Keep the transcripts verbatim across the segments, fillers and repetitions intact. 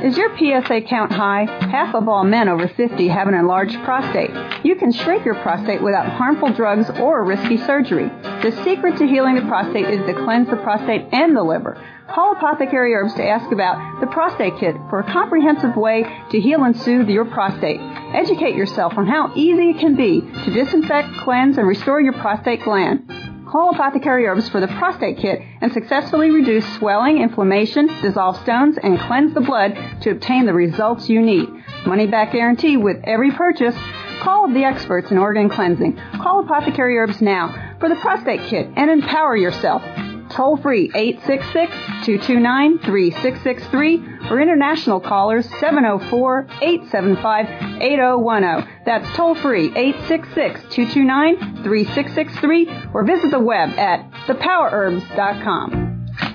Is your P S A count high? Half of all men over fifty have an enlarged prostate. You can shrink your prostate without harmful drugs or risky surgery. The secret to healing the prostate is to cleanse the prostate and the liver. Call Apothecary Herbs to ask about the Prostate Kit for a comprehensive way to heal and soothe your prostate. Educate yourself on how easy it can be to disinfect, cleanse, and restore your prostate gland. Call Apothecary Herbs for the Prostate Kit and successfully reduce swelling, inflammation, dissolve stones, and cleanse the blood to obtain the results you need. Money back guarantee with every purchase. Call the experts in organ cleansing. Call Apothecary Herbs now for the Prostate Kit and empower yourself. Toll free eight six six, two two nine, three six six three or international callers seven oh four, eight seven five, eight oh one oh. That's toll free eight six six, two two nine, three six six three or visit the web at the power herbs dot com.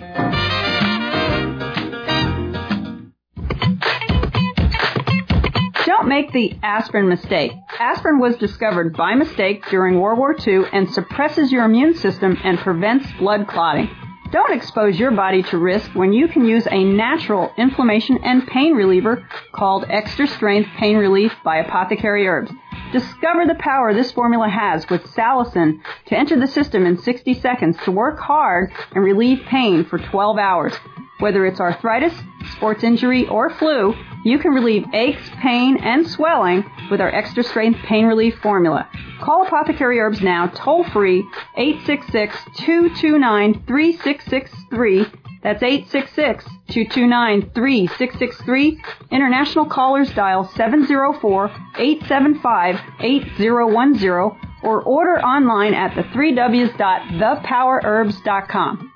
Don't make the aspirin mistake. Aspirin was discovered by mistake during World War Two and suppresses your immune system and prevents blood clotting. Don't expose your body to risk when you can use a natural inflammation and pain reliever called Extra Strength Pain Relief by Apothecary Herbs. Discover the power this formula has with salicin to enter the system in sixty seconds to work hard and relieve pain for twelve hours. Whether it's arthritis, sports injury, or flu, you can relieve aches, pain, and swelling with our Extra Strength Pain Relief formula. Call Apothecary Herbs now, toll-free, eight six six, two two nine, three six six three. That's eight six six, two two nine, three six six three. International callers dial seven oh four, eight seven five, eight oh one oh or order online at the three w's dot the power herbs dot com.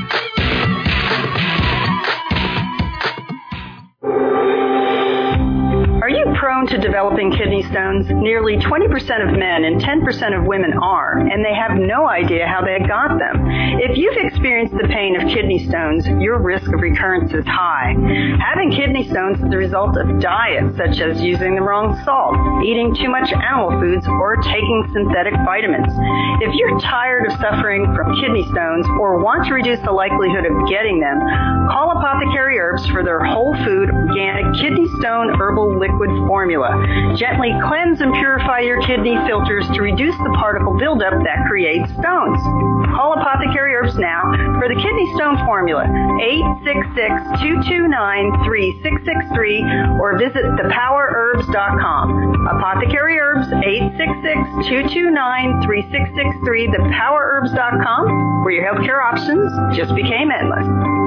Are you prone to developing kidney stones? Nearly twenty percent of men and ten percent of women are, and they have no idea how they got them. If you've experienced the pain of kidney stones, your risk of recurrence is high. Having kidney stones is the result of diets such as using the wrong salt, eating too much animal foods, or taking synthetic vitamins. If you're tired of suffering from kidney stones or want to reduce the likelihood of getting them, call Apothecary Herbs for their whole food, organic kidney stone herbal liquid formula. Gently cleanse and purify your kidney filters to reduce the particle buildup that creates stones. Call Apothecary Herbs now for the kidney stone formula, eight six six, two two nine, three six six three or visit the power herbs dot com. Apothecary Herbs, eight six six, two two nine, three six six three, the power herbs dot com, where your healthcare options just became endless.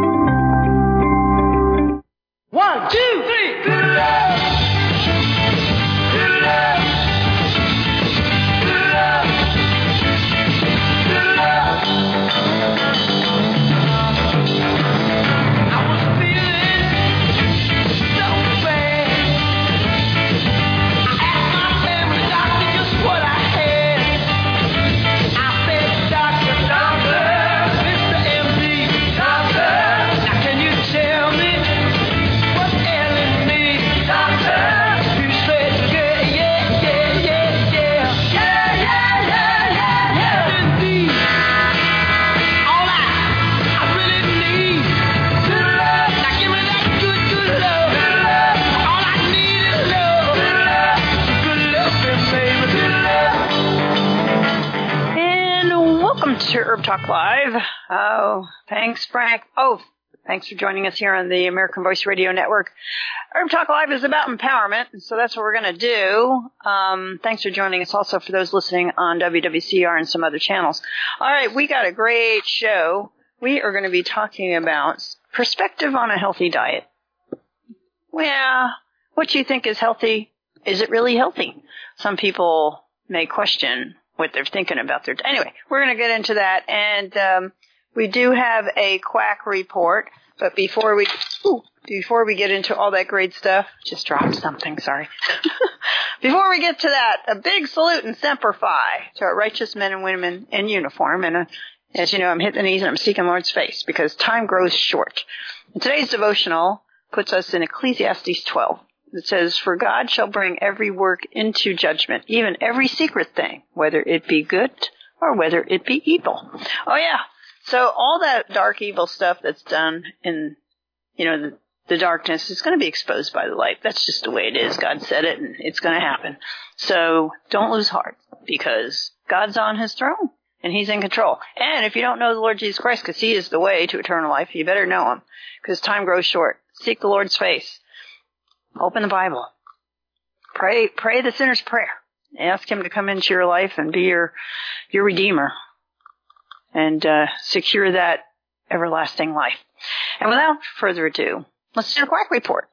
One, two, three, good love! Good love! Good love! Good love! I was feeling so bad. I asked my family doctor just what I had. I said, Doctor, Doctor, Mister M D, Doctor, now can you tell me what's ailing me, Doctor? You said, yeah, yeah, yeah, yeah, yeah, yeah, yeah, yeah, yeah, yeah. Indeed, all I, I really need, good love. Now give me that good, good love. Good love. All I need is love. Good love. Good love, baby, good love. And welcome to Herb Talk Live. Oh, thanks, Frank. Oh, thanks for joining us here on the American Voice Radio Network. Herb Talk Live is about empowerment, so that's what we're going to do. Um, thanks for joining us also for those listening on W W C R and some other channels. All right, we got a great show. We are going to be talking about perspective on a healthy diet. Well, what you think is healthy, is it really healthy? Some people may question what they're thinking about their... Anyway, we're going to get into that, and um, we do have a quack report, but before we... Ooh, Before we get into all that great stuff, just dropped something, sorry. Before we get to that, a big salute and semper fi to our righteous men and women in uniform. And uh, as you know, I'm hitting the knees and I'm seeking Lord's face because time grows short. And today's devotional puts us in Ecclesiastes twelve. It says, "For God shall bring every work into judgment, even every secret thing, whether it be good or whether it be evil." Oh, yeah. So all that dark, evil stuff that's done in, you know, the the darkness is going to be exposed by the light. That's just the way it is. God said it, and it's going to happen. So don't lose heart, because God's on his throne, and he's in control. And if you don't know the Lord Jesus Christ, because he is the way to eternal life, you better know him, because time grows short. Seek the Lord's face. Open the Bible. Pray, pray the sinner's prayer. Ask him to come into your life and be your, your Redeemer, and uh, secure that everlasting life. And without further ado, let's do the Quack Report.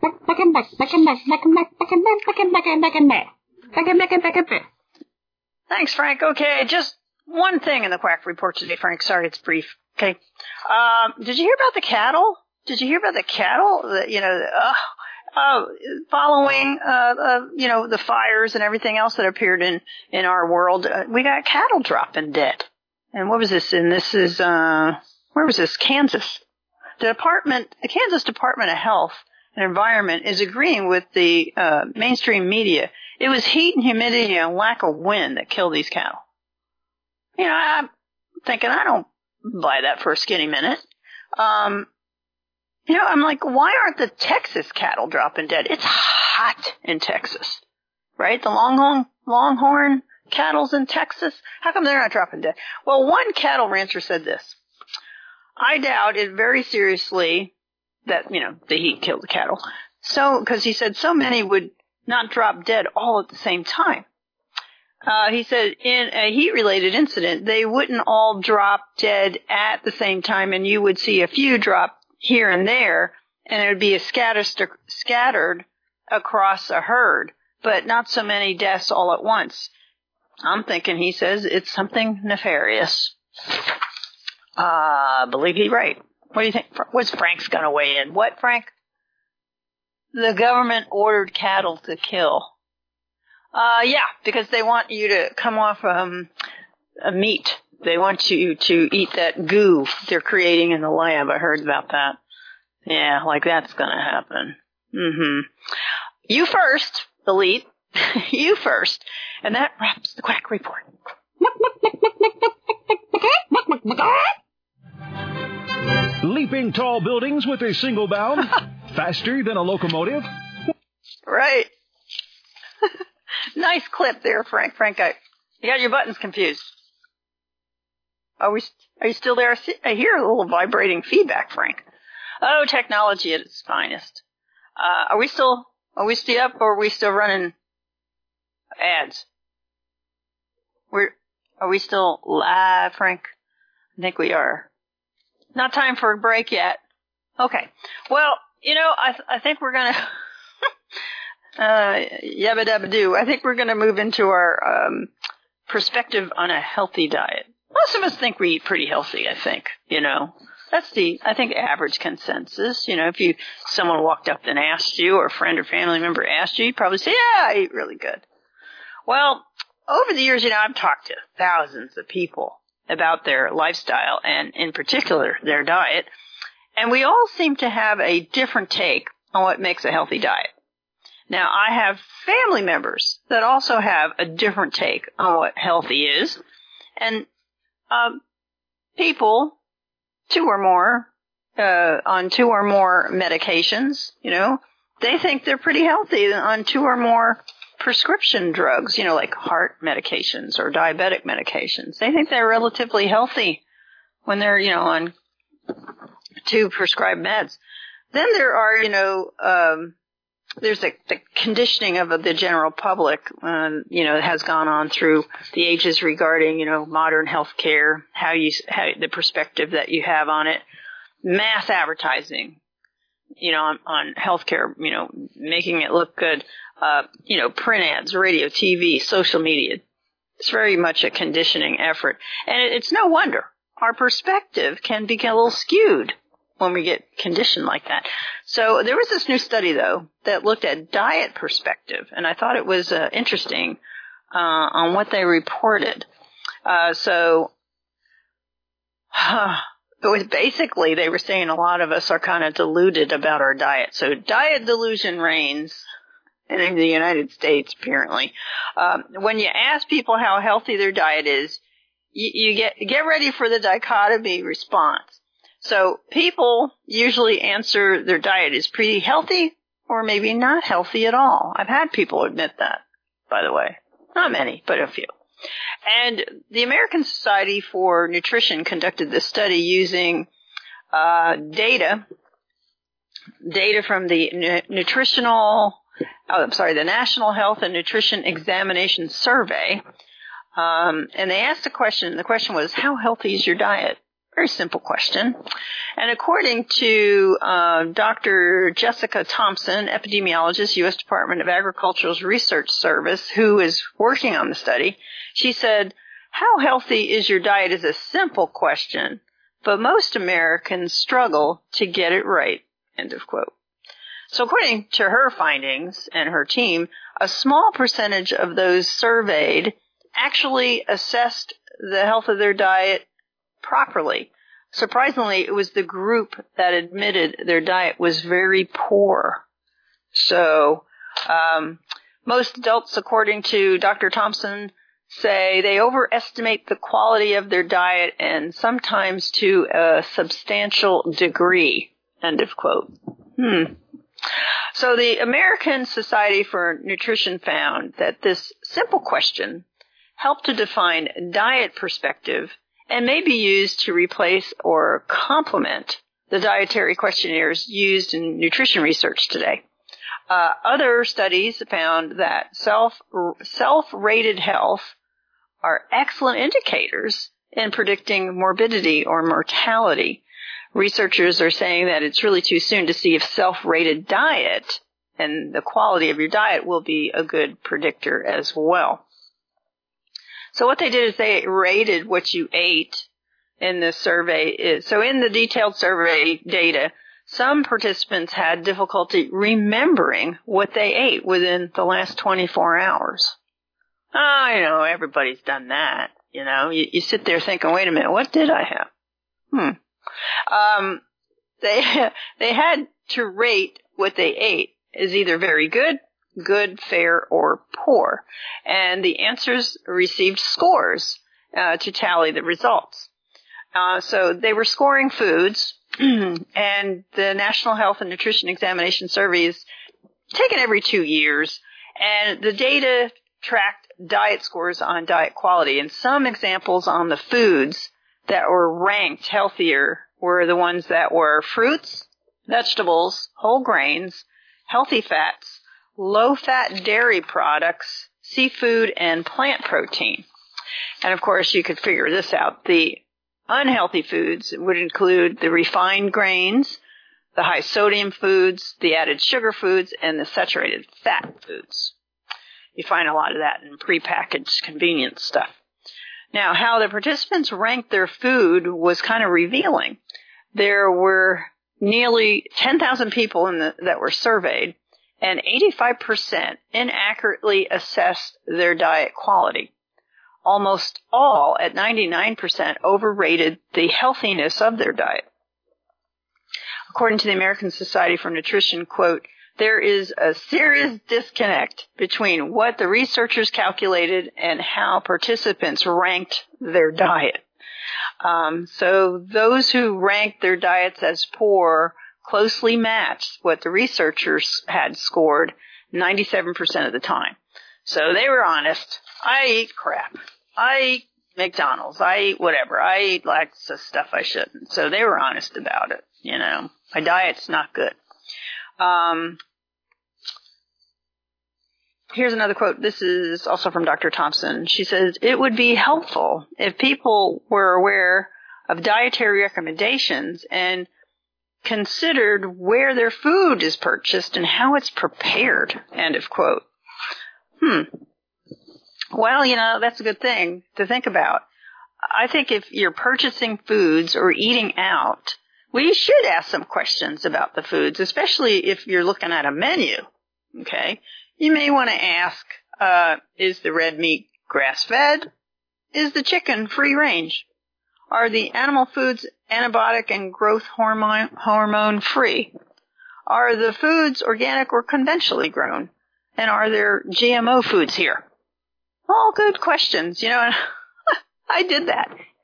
Thanks, Frank. Okay, just one thing in the Quack Report today, Frank. Sorry, it's brief. Okay. Um, did you hear about the cattle? Did you hear about the cattle? The, you know, uh, uh, following, uh, uh, you know, the fires and everything else that appeared in, in our world, uh, we got cattle dropping dead. And what was this? And this is, uh, where was this? Kansas. The department, the Kansas Department of Health and Environment is agreeing with the, uh, mainstream media. It was heat and humidity and lack of wind that killed these cattle. You know, I'm thinking, I don't buy that for a skinny minute. Um, you know, I'm like, why aren't the Texas cattle dropping dead? It's hot in Texas, right? The longhorn, longhorn cattle's in Texas. How come they're not dropping dead? Well, one cattle rancher said this. I doubt it very seriously that, you know, the heat killed the cattle. So, because he said so many would not drop dead all at the same time. Uh, he said in a heat-related incident, they wouldn't all drop dead at the same time, and you would see a few drop here and there, and it would be a scattered, scattered across a herd, but not so many deaths all at once. I'm thinking, he says, it's something nefarious. Uh, believe he's right. What do you think? What's Frank's going to weigh in? What, Frank? The government ordered cattle to kill. Uh, yeah, because they want you to come off um, a meat. They want you to eat that goo they're creating in the lab. I heard about that. Yeah, like that's going to happen. Mm-hmm. You first, Elite. You first. And that wraps the Quack Report. Leaping tall buildings with a single bound, faster than a locomotive. Right. Nice clip there, Frank. Frank, I, you got your buttons confused. Are we? Are you still there? I hear a little vibrating feedback, Frank. Oh, technology at its finest. Uh, are we still? Are we still up, or are we still running ads? We're. Are we still live, Frank? I think we are. Not time for a break yet. Okay. Well, you know, I th- I think we're gonna. Uh, yabba dabba do. I think we're going to move into our um, perspective on a healthy diet. Most of us think we eat pretty healthy, I think, you know. That's the, I think, average consensus. You know, if you, someone walked up and asked you, or a friend or family member asked you, you'd probably say, yeah, I eat really good. Well, over the years, you know, I've talked to thousands of people about their lifestyle and, in particular, their diet. And we all seem to have a different take on what makes a healthy diet. Now, I have family members that also have a different take on what healthy is. And um, people, two or more, uh, on two or more medications, you know, they think they're pretty healthy on two or more prescription drugs, you know, like heart medications or diabetic medications. They think they're relatively healthy when they're, you know, on two prescribed meds. Then there are, you know, um, there's a, the conditioning of the general public, uh, you know, has gone on through the ages regarding, you know, modern health care, how you, how, the perspective that you have on it, mass advertising, you know, on, on healthcare, you know, making it look good, uh, you know, print ads, radio, T V, social media. It's very much a conditioning effort. And it, it's no wonder our perspective can be a little skewed when we get conditioned like that. So there was this new study, though, that looked at diet perspective, and I thought it was uh, interesting uh, on what they reported. Uh, so uh, it was basically they were saying a lot of us are kind of deluded about our diet. So diet delusion reigns in the United States, apparently. Um, when you ask people how healthy their diet is, you, you get get ready for the dichotomy response. So people usually answer their diet is pretty healthy or maybe not healthy at all. I've had people admit that, by the way. Not many, but a few. And the American Society for Nutrition conducted this study using uh, data, data from the nu- nutritional, oh, I'm sorry, the National Health and Nutrition Examination Survey. Um, and they asked a question. The question was, how healthy is your diet? Very simple question. And according to uh, Doctor Jessica Thompson, epidemiologist, U S Department of Agriculture's Research Service, who is working on the study, she said, how healthy is your diet is a simple question, but most Americans struggle to get it right, end of quote. So according to her findings and her team, a small percentage of those surveyed actually assessed the health of their diet properly. Surprisingly, it was the group that admitted their diet was very poor. So, um, most adults, according to Doctor Thompson, say they overestimate the quality of their diet and sometimes to a substantial degree. End of quote. Hmm. So the American Society for Nutrition found that this simple question helped to define diet perspective and may be used to replace or complement the dietary questionnaires used in nutrition research today. Uh, other studies found that self, self-rated health are excellent indicators in predicting morbidity or mortality. Researchers are saying that it's really too soon to see if self-rated diet and the quality of your diet will be a good predictor as well. So what they did is they rated what you ate in this survey. So in the detailed survey data, some participants had difficulty remembering what they ate within the last twenty-four hours. Oh, you know, everybody's done that. You know, you, you sit there thinking, wait a minute, what did I have? Hmm. Um, they, they had to rate what they ate as either very good, good, fair, or poor. And the answers received scores uh, to tally the results. Uh, so they were scoring foods, and the National Health and Nutrition Examination Survey is taken every two years, and the data tracked diet scores on diet quality. And some examples on the foods that were ranked healthier were the ones that were fruits, vegetables, whole grains, healthy fats, low-fat dairy products, seafood, and plant protein. And, of course, you could figure this out. The unhealthy foods would include the refined grains, the high-sodium foods, the added sugar foods, and the saturated fat foods. You find a lot of that in prepackaged convenience stuff. Now, how the participants ranked their food was kind of revealing. There were nearly ten thousand people in the, that were surveyed, and eighty-five percent inaccurately assessed their diet quality. Almost all, at ninety-nine percent, overrated the healthiness of their diet. According to the American Society for Nutrition, quote, there is a serious disconnect between what the researchers calculated and how participants ranked their diet. Um, so those who ranked their diets as poor closely matched what the researchers had scored ninety-seven percent of the time. So they were honest. I eat crap. I eat McDonald's. I eat whatever. I eat lots of stuff I shouldn't. So they were honest about it. You know, my diet's not good. Um, here's another quote. This is also from Doctor Thompson. She says, it would be helpful if people were aware of dietary recommendations and considered where their food is purchased and how it's prepared. End of quote. Hmm. Well, you know, that's a good thing to think about. I think if you're purchasing foods or eating out, we should ask some questions about the foods, especially if you're looking at a menu. Okay? You may want to ask, uh, is the red meat grass-fed? Is the chicken free-range? Are the animal foods antibiotic and growth hormone, hormone free? Are the foods organic or conventionally grown? And are there G M O foods here? All good questions, you know, and I did that.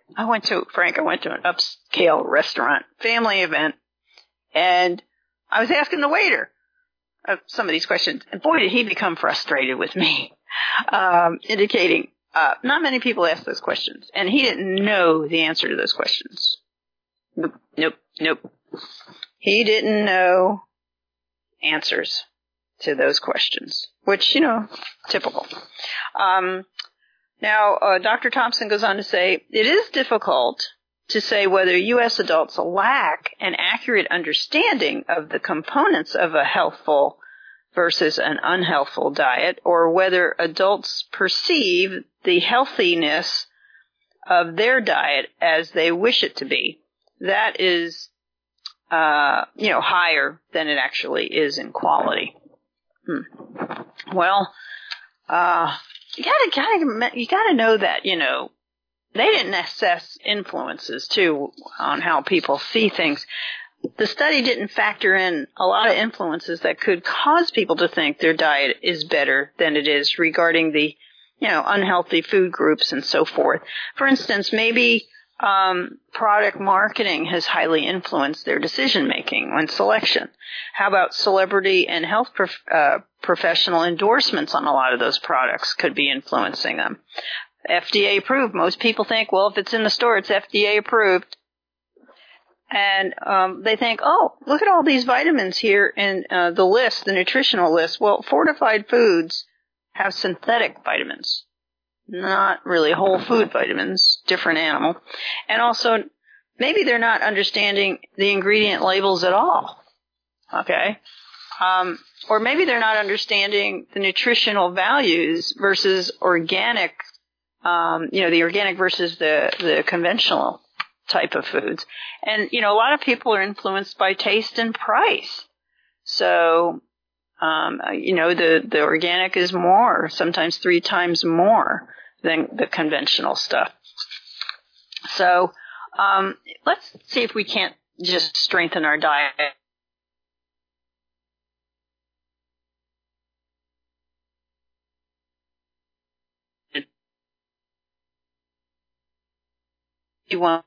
I went to, Frank, I went to an upscale restaurant, family event, and I was asking the waiter uh, some of these questions, and boy, did he become frustrated with me, um, indicating uh, not many people ask those questions, and he didn't know the answer to those questions. Nope, nope, nope. He didn't know answers to those questions, which, you know, typical. Um, now, uh, Doctor Thompson goes on to say, it is difficult to say whether U S adults lack an accurate understanding of the components of a healthful versus an unhealthful diet, or whether adults perceive the healthiness of their diet as they wish it to be. That is, uh, you know, higher than it actually is in quality. Hmm. Well, uh, you gotta, gotta, you gotta know that, you know, they didn't assess influences, too, on how people see things. The study didn't factor in a lot of influences that could cause people to think their diet is better than it is regarding the, you know, unhealthy food groups and so forth. For instance, maybe um, product marketing has highly influenced their decision-making when selection. How about celebrity and health prof- uh, professional endorsements on a lot of those products could be influencing them? F D A approved. Most people think, well, if it's in the store, it's F D A approved. And um, they think, oh, look at all these vitamins here in uh, the list, the nutritional list. Well, fortified foods have synthetic vitamins, not really whole food vitamins, different animal. And also, maybe they're not understanding the ingredient labels at all, okay? Um, or maybe they're not understanding the nutritional values versus organic, um, you know, the organic versus the, the conventional type of foods. And, you know, a lot of people are influenced by taste and price. So, um, you know, the, the organic is more, sometimes three times more than the conventional stuff. So, um, let's see if we can't just strengthen our diet. You want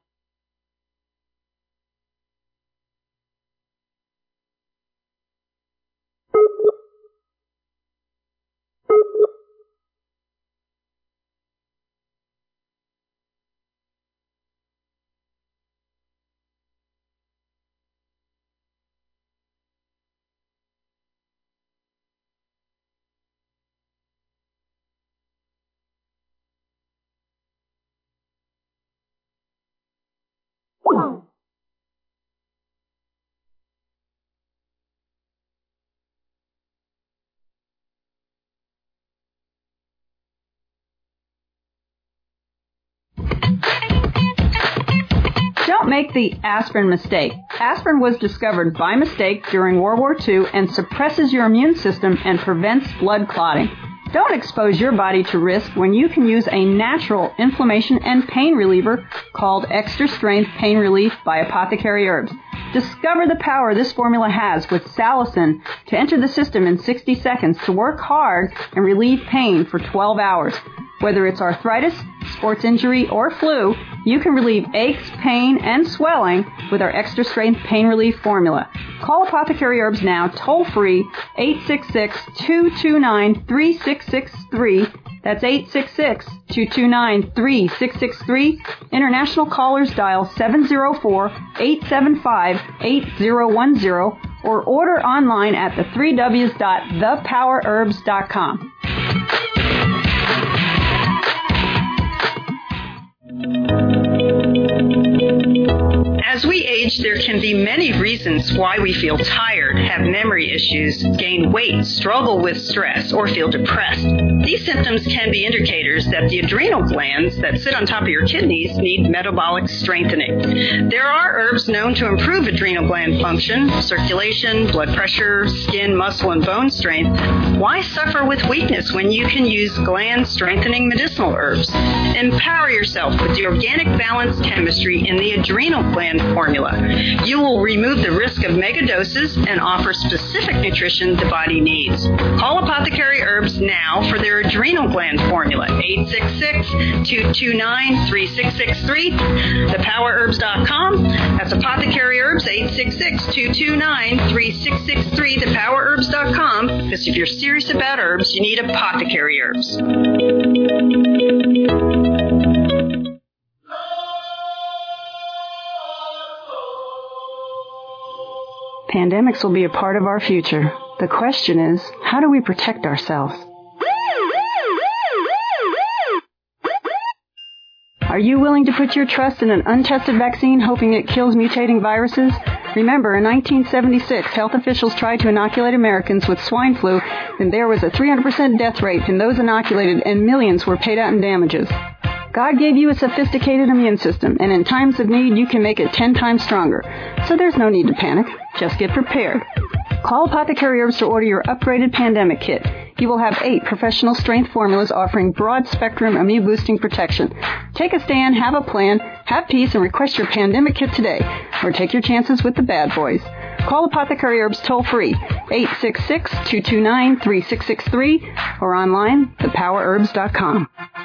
Don't make the aspirin mistake. Aspirin was discovered by mistake during World War Two and suppresses your immune system and prevents blood clotting. Don't expose your body to risk when you can use a natural inflammation and pain reliever called Extra Strength Pain Relief by Apothecary Herbs. Discover the power this formula has with salicin to enter the system in sixty seconds to work hard and relieve pain for twelve hours. Whether it's arthritis, sports injury, or flu, you can relieve aches, pain, and swelling with our Extra Strength Pain Relief formula. Call Apothecary Herbs now, toll-free, eight six six, two two nine, three six six three. That's eight six six, two two nine, three six six three. International callers dial seven zero four, eight seven five, eight zero one zero or order online at the three W's dot the power herbs dot com. As we age, there can be many reasons why we feel tired, have memory issues, gain weight, struggle with stress, or feel depressed. These symptoms can be indicators that the adrenal glands that sit on top of your kidneys need metabolic strengthening. There are herbs known to improve adrenal gland function, circulation, blood pressure, skin, muscle, and bone strength. Why suffer with weakness when you can use gland-strengthening medicinal herbs? Empower yourself with the organic balanced chemistry in the adrenal gland formula. You will remove the risk of mega doses and offer specific nutrition the body needs. Call Apothecary Herbs now for their adrenal gland formula, eight six six, two two nine, three six six three, the power herbs dot com. That's Apothecary Herbs, eight six six, two two nine, three six six three, the power herbs dot com. Because if you're serious about herbs, you need Apothecary Herbs. Pandemics will be a part of our future. The question is, how do we protect ourselves? Are you willing to put your trust in an untested vaccine hoping it kills mutating viruses? Remember, in nineteen seventy-six, health officials tried to inoculate Americans with swine flu, and there was a three hundred percent death rate in those inoculated, and millions were paid out in damages. God gave you a sophisticated immune system, and in times of need, you can make it ten times stronger. So there's no need to panic. Just get prepared. Call Apothecary Herbs to order your upgraded pandemic kit. You will have eight professional strength formulas offering broad-spectrum immune-boosting protection. Take a stand, have a plan, have peace, and request your pandemic kit today. Or take your chances with the bad boys. Call Apothecary Herbs toll-free, eight six six, two two nine, three six six three, or online, the power herbs dot com.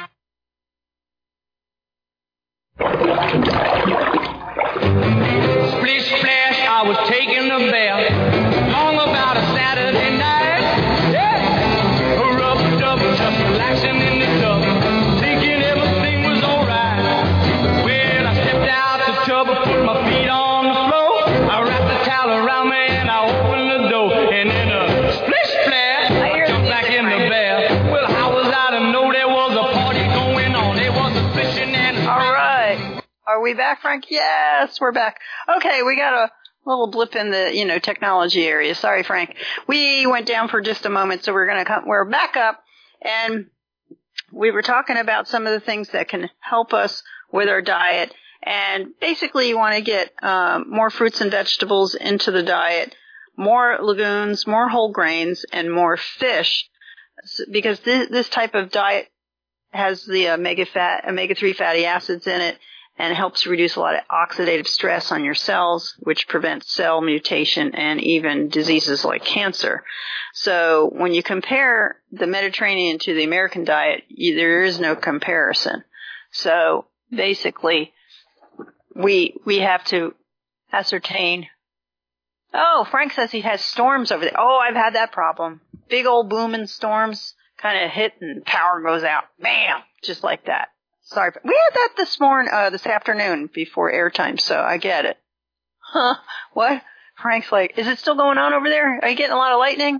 Splish splash, I was taking a bath, long about a Saturday night. Yeah, rubbed up, just relaxing in the tub, thinking everything was alright. When I stepped out the tub, I put my feet on the floor, I wrapped the towel around me and I opened the door, and then a splish splash, I jumped back in the bath. Well, how was I to know there was a party going on? There was a fishing and a all right. Are we back, Frank? Yes, we're back. Okay, we got a little blip in the, you know, technology area. Sorry, Frank. We went down for just a moment, so we're going to come, we're back up, and we were talking about some of the things that can help us with our diet, and basically you want to get um, more fruits and vegetables into the diet, more legumes, more whole grains, and more fish, because this, this type of diet has the omega fat, omega three fatty acids in it, and it helps reduce a lot of oxidative stress on your cells, which prevents cell mutation and even diseases like cancer. So when you compare the Mediterranean to the American diet, you, there is no comparison. So basically, we we have to ascertain. Oh, Frank says he has storms over there. Oh, I've had that problem. Big old booming storms kind of hit and power goes out. Bam! Just like that. Sorry. We had that this morning, uh, this afternoon before airtime, so I get it. Huh? What? Frank's like, is it still going on over there? Are you getting a lot of lightning?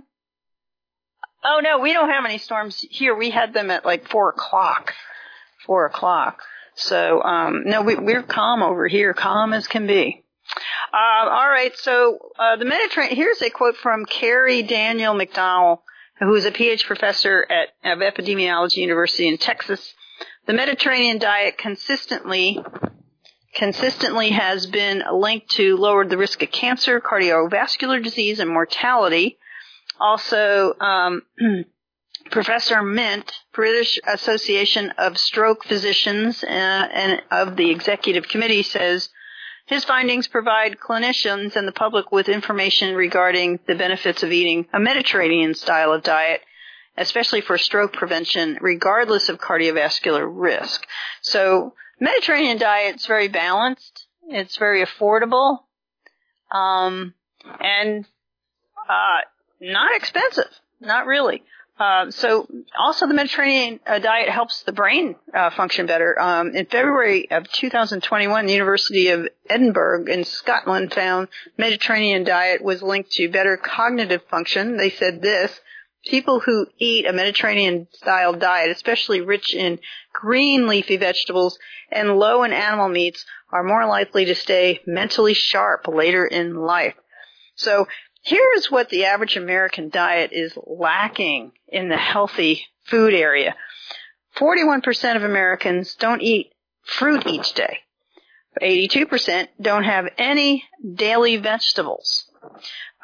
Oh, no, we don't have any storms here. We had them at like four o'clock. Four o'clock. So, um, no, we, we're calm over here, calm as can be. Uh, all right, so uh, the Mediterranean, here's a quote from Carrie Daniel McDowell, who is a P H professor at of Epidemiology University in Texas. The Mediterranean diet consistently consistently has been linked to lowered the risk of cancer, cardiovascular disease, and mortality. Also, um, Professor Mint, British Association of Stroke Physicians uh, and of the Executive Committee, says his findings provide clinicians and the public with information regarding the benefits of eating a Mediterranean style of diet, especially for stroke prevention, regardless of cardiovascular risk. So Mediterranean diet's very balanced. It's very affordable, um, and uh, not expensive. Not really. Uh, so also the Mediterranean uh, diet helps the brain uh, function better. Um, in February of two thousand twenty-one, the University of Edinburgh in Scotland found Mediterranean diet was linked to better cognitive function. They said this: people who eat a Mediterranean-style diet, especially rich in green leafy vegetables and low in animal meats, are more likely to stay mentally sharp later in life. So here's what the average American diet is lacking in the healthy food area. forty-one percent of Americans don't eat fruit each day. eighty-two percent don't have any daily vegetables.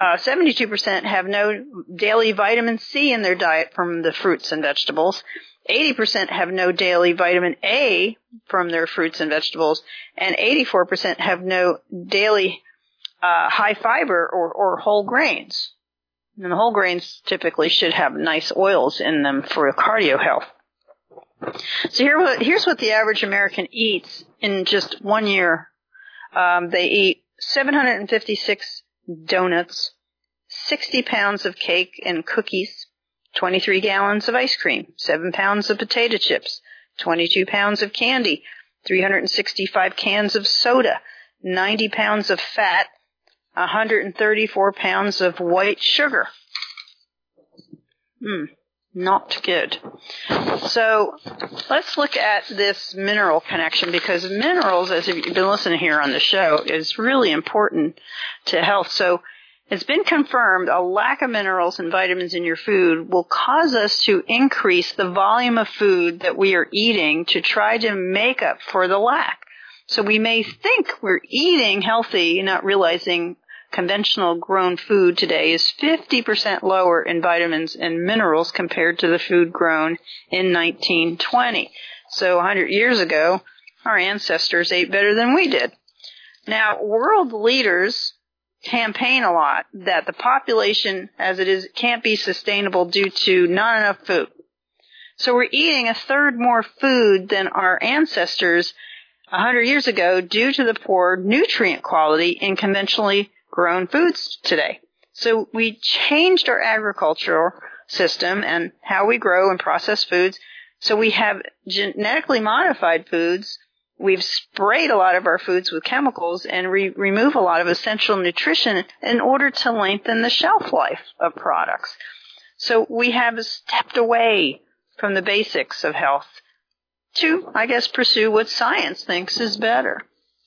Uh, seventy-two percent have no daily vitamin C in their diet from the fruits and vegetables. eighty percent have no daily vitamin A from their fruits and vegetables. And eighty-four percent have no daily uh, high fiber or, or whole grains. And the whole grains typically should have nice oils in them for cardio health. So here, here's what the average American eats in just one year. Um, they eat seven hundred fifty-six donuts, sixty pounds of cake and cookies, twenty-three gallons of ice cream, seven pounds of potato chips, twenty-two pounds of candy, three hundred sixty-five cans of soda, ninety pounds of fat, one hundred thirty-four pounds of white sugar. Hmm, not good. So let's look at this mineral connection, because minerals, as you've been listening here on the show, is really important to health. So it's been confirmed a lack of minerals and vitamins in your food will cause us to increase the volume of food that we are eating to try to make up for the lack. So we may think we're eating healthy, not realizing conventional grown food today is fifty percent lower in vitamins and minerals compared to the food grown in nineteen twenty. So one hundred years ago, our ancestors ate better than we did. Now, world leaders campaign a lot that the population as it is can't be sustainable due to not enough food. So we're eating a third more food than our ancestors one hundred years ago due to the poor nutrient quality in conventionally grown foods today. So we changed our agricultural system and how we grow and process foods. So we have genetically modified foods. We've sprayed a lot of our foods with chemicals and re- remove a lot of essential nutrition in order to lengthen the shelf life of products. So we have stepped away from the basics of health to, I guess, pursue what science thinks is better.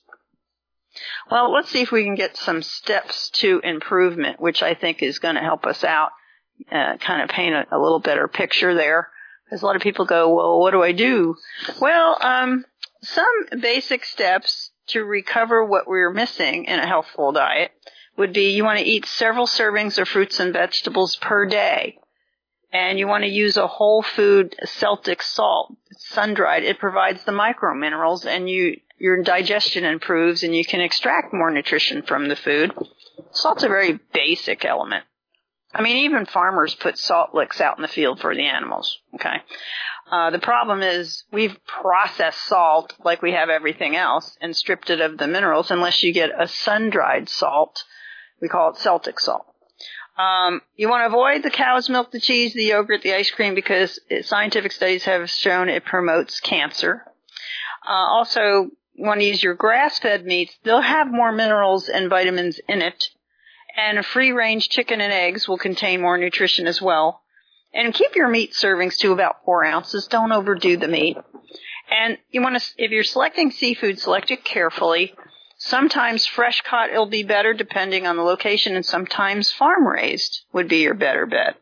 Well, let's see if we can get some steps to improvement, which I think is going to help us out, uh, kind of paint a, a little better picture there. Because a lot of people go, well, what do I do? Well, um, some basic steps to recover what we're missing in a healthful diet would be you want to eat several servings of fruits and vegetables per day. And you want to use a whole food Celtic salt. It's sun-dried. It provides the microminerals, and you your digestion improves, and you can extract more nutrition from the food. Salt's a very basic element. I mean, even farmers put salt licks out in the field for the animals, okay? Uh, the problem is we've processed salt like we have everything else and stripped it of the minerals unless you get a sun-dried salt. We call it Celtic salt. Um, you want to avoid the cow's milk, the cheese, the yogurt, the ice cream, because it, scientific studies have shown it promotes cancer. Uh, also, you want to use your grass-fed meats. They'll have more minerals and vitamins in it. And free-range chicken and eggs will contain more nutrition as well. And keep your meat servings to about four ounces. Don't overdo the meat. And you want to, if you're selecting seafood, select it carefully. Sometimes fresh caught will be better depending on the location, and sometimes farm-raised would be your better bet.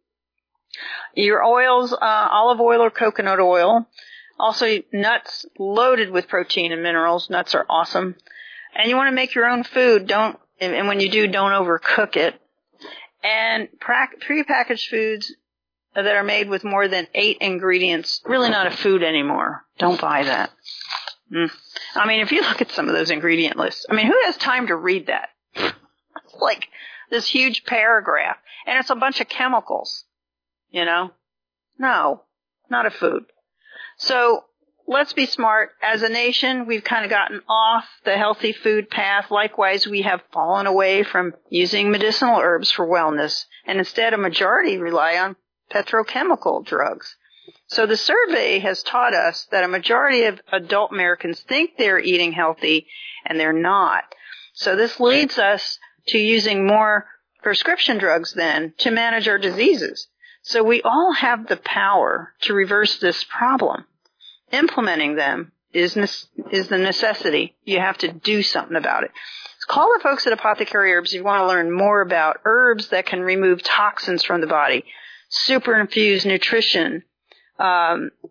Your oils, uh, olive oil or coconut oil. Also, nuts loaded with protein and minerals. Nuts are awesome. And you want to make your own food. Don't, and when you do, don't overcook it. And prepackaged foods that are made with more than eight ingredients, really not a food anymore. Don't buy that. Mm. I mean, if you look at some of those ingredient lists, I mean, who has time to read that? It's like this huge paragraph, and it's a bunch of chemicals, you know? No, not a food. So let's be smart. As a nation, we've kind of gotten off the healthy food path. Likewise, we have fallen away from using medicinal herbs for wellness, and instead a majority rely on petrochemical drugs. So the survey has taught us that a majority of adult Americans think they're eating healthy, and they're not. So this leads us to using more prescription drugs then to manage our diseases. So we all have the power to reverse this problem. Implementing them is is the necessity. You have to do something about it. So call the folks at Apothecary Herbs if you want to learn more about herbs that can remove toxins from the body, super infused nutrition, um,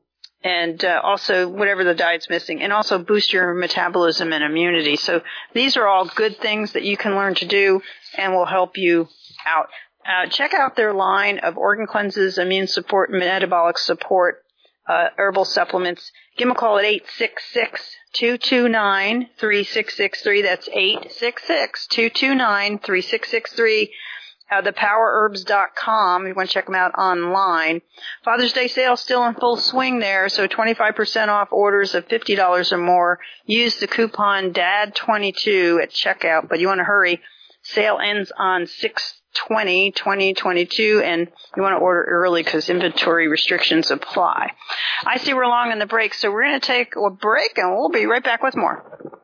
and uh, also whatever the diet's missing, and also boost your metabolism and immunity. So these are all good things that you can learn to do and will help you out. Uh, check out their line of organ cleanses, immune support, metabolic support, uh, herbal supplements. Give them a call at eight six six, two two nine, three six six three. That's eight six six, two two nine, three six six three. Uh, the power herbs dot com. You want to check them out online. Father's Day sale still in full swing there, so twenty-five percent off orders of fifty dollars or more. Use the coupon D A D twenty-two at checkout, but you want to hurry. Sale ends on six twenty twenty twenty-two, and you want to order early because inventory restrictions apply. I see we're long in the break, so we're going to take a break, and we'll be right back with more.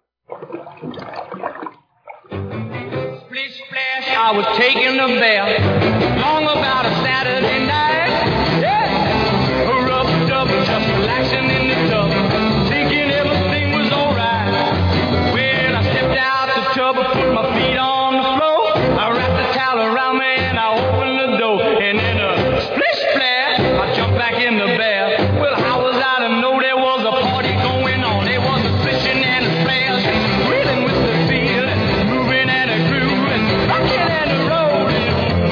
I was taking a bath long about a Saturday night. Yeah, rubbed up, just relaxing in the tub, thinking everything was alright. Well, I stepped out the tub, I put my feet on the floor, I wrapped the towel around me and I opened the door, and then a splish splash, I jumped back in the bath. Well, how was I to know there was a party going on? There was a splishing and a splash, reeling with the feel, and moving and a groove, and rocking and a rolling.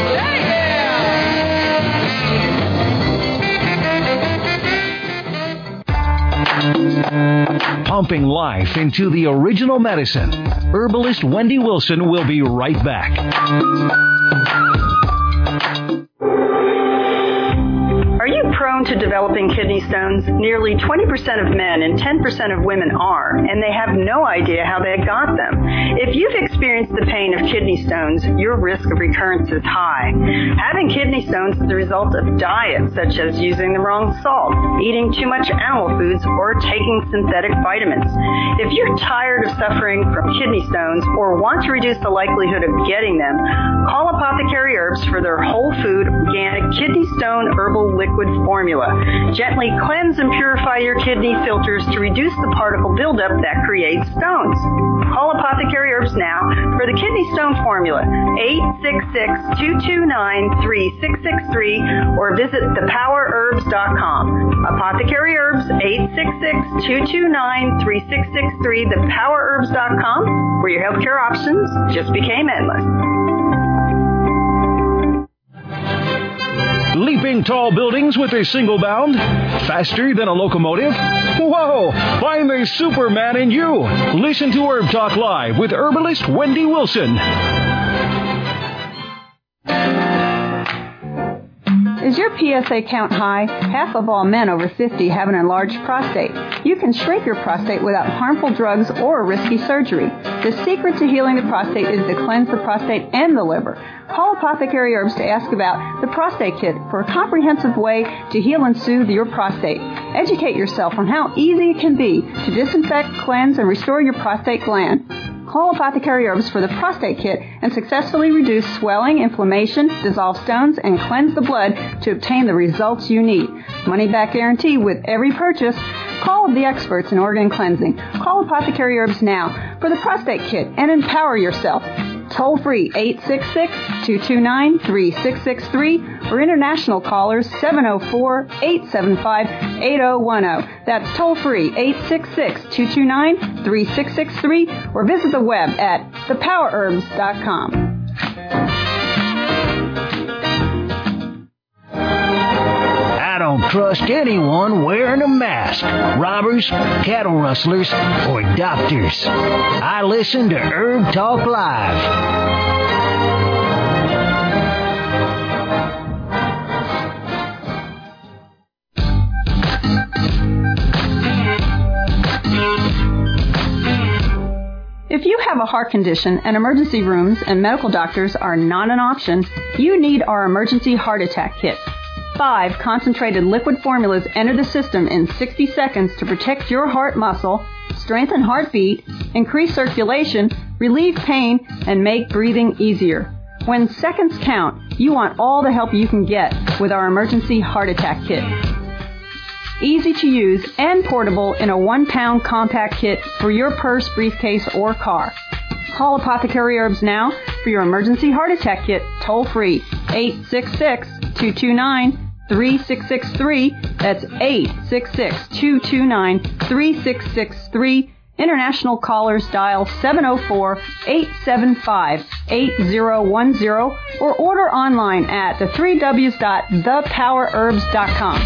Yeah! Pumping life into the original medicine. Herbalist Wendy Wilson will be right back. Are you prone to developing kidney stones? Nearly twenty percent of men and ten percent of women are, and they have no idea how they got them. If you've experienced the pain of kidney stones, your risk of recurrence is high. Having kidney stones is the result of diets such as using the wrong salt, eating too much animal foods, or taking synthetic vitamins. If you're tired of suffering from kidney stones or want to reduce the likelihood of getting them, call Apothecary Herbs for their whole food, organic kidney stone herbal liquid formula. Gently cleanse and purify your kidney filters to reduce the particle buildup that creates stones. Call Apothecary Herbs now for the kidney stone formula, eight six six, two two nine, three six six three, or visit the power herbs dot com. Apothecary Herbs, eight six six, two two nine, three six six three, the power herbs dot com, where your healthcare options just became endless. Leaping tall buildings with a single bound? Faster than a locomotive? Whoa! Find the Superman in you! Listen to Herb Talk Live with herbalist Wendy Wilson. Is your P S A count high? Half of all men over fifty have an enlarged prostate. You can shrink your prostate without harmful drugs or risky surgery. The secret to healing the prostate is to cleanse the prostate and the liver. Call Apothecary Herbs to ask about the Prostate Kit for a comprehensive way to heal and soothe your prostate. Educate yourself on how easy it can be to disinfect, cleanse, and restore your prostate gland. Call Apothecary Herbs for the Prostate Kit and successfully reduce swelling, inflammation, dissolve stones, and cleanse the blood to obtain the results you need. Money back guarantee with every purchase. Call the experts in organ cleansing. Call Apothecary Herbs now for the Prostate Kit and empower yourself. Toll free eight six six, two two nine, three six six three or international callers seven oh four, eight seven five, eight oh one oh. That's toll free eight six six, two two nine, three six six three or visit the web at the power herbs dot com. I don't trust anyone wearing a mask. Robbers, cattle rustlers, or doctors. I listen to Herb Talk Live. If you have a heart condition and emergency rooms and medical doctors are not an option, you need our emergency heart attack kit. Five concentrated liquid formulas enter the system in sixty seconds to protect your heart muscle, strengthen heartbeat, increase circulation, relieve pain, and make breathing easier. When seconds count, you want all the help you can get with our emergency heart attack kit. Easy to use and portable in a one-pound compact kit for your purse, briefcase, or car. Call Apothecary Herbs now for your emergency heart attack kit, toll-free, eight six six, two two nine, three six six three. That's eight six six, two two nine, three six six three. International callers dial seven oh four, eight seven five, eight oh one oh or order online at the three w's dot the power herbs dot com.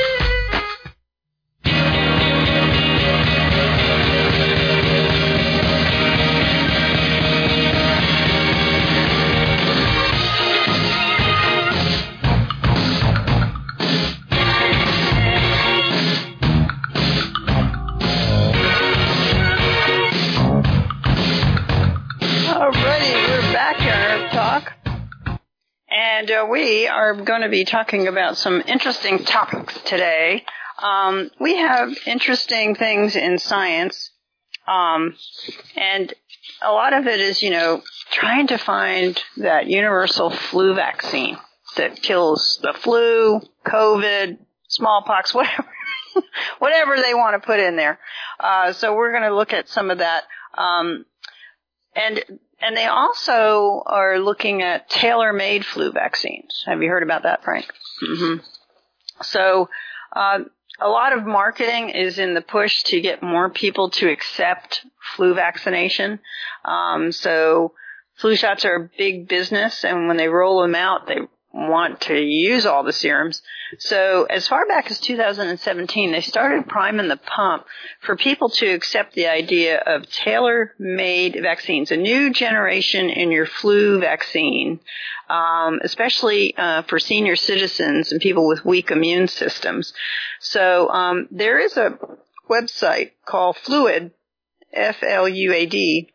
And uh, we are going to be talking about some interesting topics today. Um, we have interesting things in science, um, and a lot of it is, you know, trying to find that universal flu vaccine that kills the flu, COVID, smallpox, whatever, whatever they want to put in there. Uh, so we're going to look at some of that. Um, and And they also are looking at tailor-made flu vaccines. Have you heard about that, Frank? Mm-hmm. So uh, a lot of marketing is in the push to get more people to accept flu vaccination. Um, so flu shots are a big business, and when they roll them out, they want to use all the serums. So as far back as two thousand seventeen, they started priming the pump for people to accept the idea of tailor-made vaccines, a new generation in your flu vaccine, um, especially uh, for senior citizens and people with weak immune systems. So um, there is a website called Fluid, F L U A D,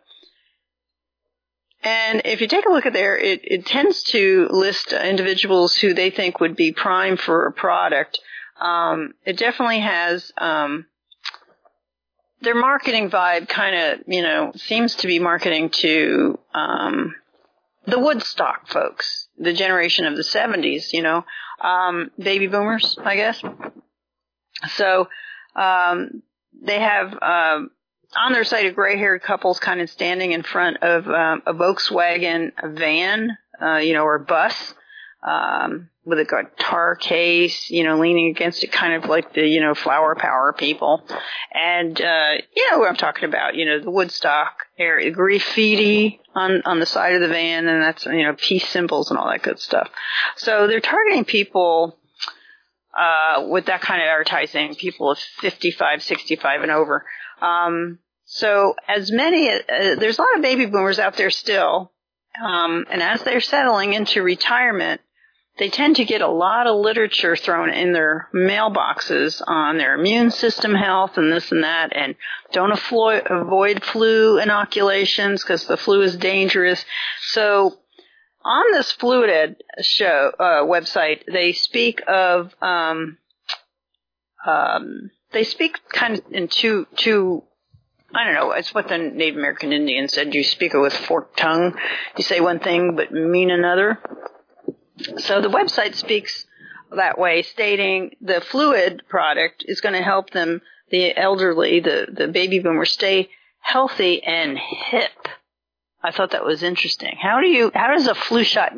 and if you take a look at there, it, it tends to list individuals who they think would be prime for a product. Um, it definitely has um, their marketing vibe kind of, you know, seems to be marketing to um, the Woodstock folks, the generation of the seventies, you know, um, baby boomers, I guess. So um, they have Uh, on their site, a gray-haired couple's kind of standing in front of um, a Volkswagen van, uh, you know, or bus, um, with a guitar case, you know, leaning against it, kind of like the, you know, flower power people. And, uh, you know what I'm talking about, you know, the Woodstock area, graffiti on, on the side of the van, and that's, you know, peace symbols and all that good stuff. So they're targeting people uh, with that kind of advertising, people of fifty-five, sixty-five and over. Um, so as many, uh, there's a lot of baby boomers out there still, um, and as they're settling into retirement, they tend to get a lot of literature thrown in their mailboxes on their immune system health and this and that, and don't avoid, avoid flu inoculations because the flu is dangerous. So on this Fluid show, uh, website, they speak of, um, um, They speak kind of in two, two, I don't know, it's what the Native American Indian said. You speak it with forked tongue. You say one thing but mean another. So the website speaks that way, stating the Fluid product is going to help them, the elderly, the, the baby boomers, stay healthy and hip. I thought that was interesting. How do you, how does a flu shot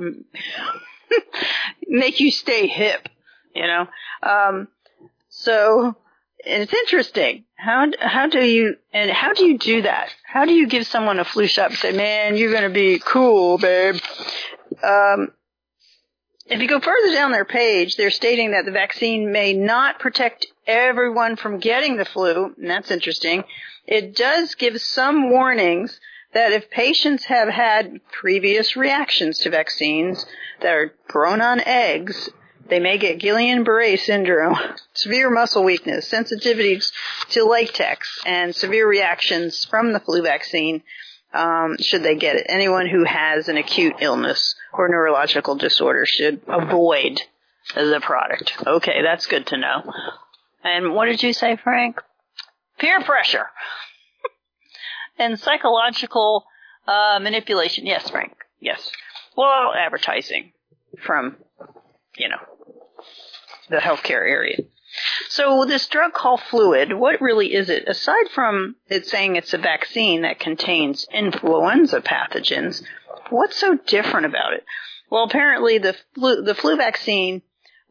make you stay hip? You know? Um, so, and it's interesting. How how do you and how do you do that? How do you give someone a flu shot and say, "Man, you're going to be cool, babe"? Um, if you go further down their page, they're stating that the vaccine may not protect everyone from getting the flu, and that's interesting. It does give some warnings that if patients have had previous reactions to vaccines that are grown on eggs, they may get Guillain-Barré syndrome, severe muscle weakness, sensitivity to latex, and severe reactions from the flu vaccine, um, should they get it. Anyone who has an acute illness or neurological disorder should avoid the product. Okay, that's good to know. And what did you say, Frank? Peer pressure. And psychological uh, manipulation. Yes, Frank. Yes. Well, advertising from, you know, the healthcare area. So this drug called Fluid, what really is it? Aside from it saying it's a vaccine that contains influenza pathogens, what's so different about it? Well, apparently the flu, the flu vaccine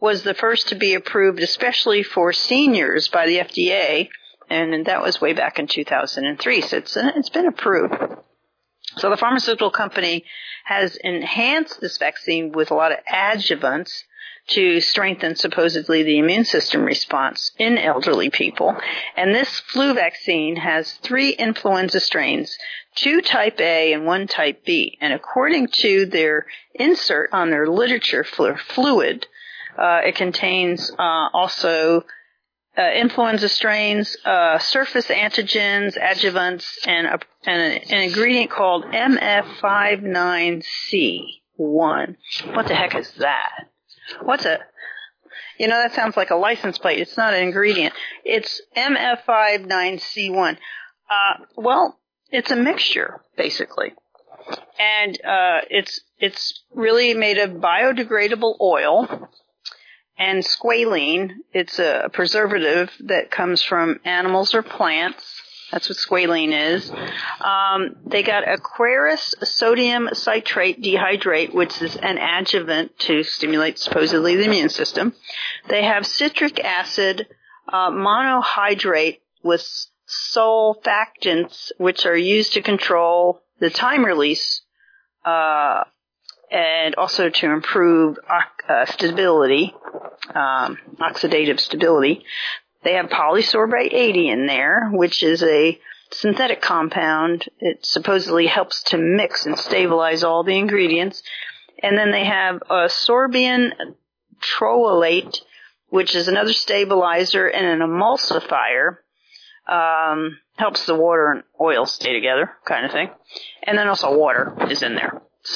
was the first to be approved, especially for seniors, by the F D A, and that was way back in two thousand three. So it's it's been approved. So the pharmaceutical company has enhanced this vaccine with a lot of adjuvants to strengthen supposedly the immune system response in elderly people. And this flu vaccine has three influenza strains, two type A and one type B. And according to their insert on their literature for fluid, uh, it contains uh, also uh, influenza strains, uh, surface antigens, adjuvants, and, a, and a, an ingredient called M F fifty-nine C one. What the heck is that? What's a, you know, that sounds like a license plate. It's not an ingredient. It's M F fifty-nine C one. Uh, well, it's a mixture, basically. And, uh, it's, it's really made of biodegradable oil and squalene. It's a preservative that comes from animals or plants. That's what squalene is. Um, they got Aquarius sodium citrate dehydrate, which is an adjuvant to stimulate supposedly the immune system. They have citric acid uh, monohydrate with sulfactants, which are used to control the time release uh, and also to improve uh, stability, um, oxidative stability. They have polysorbate eighty in there, which is a synthetic compound. It supposedly helps to mix and stabilize all the ingredients. And then they have a sorbian troilate, which is another stabilizer and an emulsifier. Um, helps the water and oil stay together, kind of thing. And then also water is in there. So,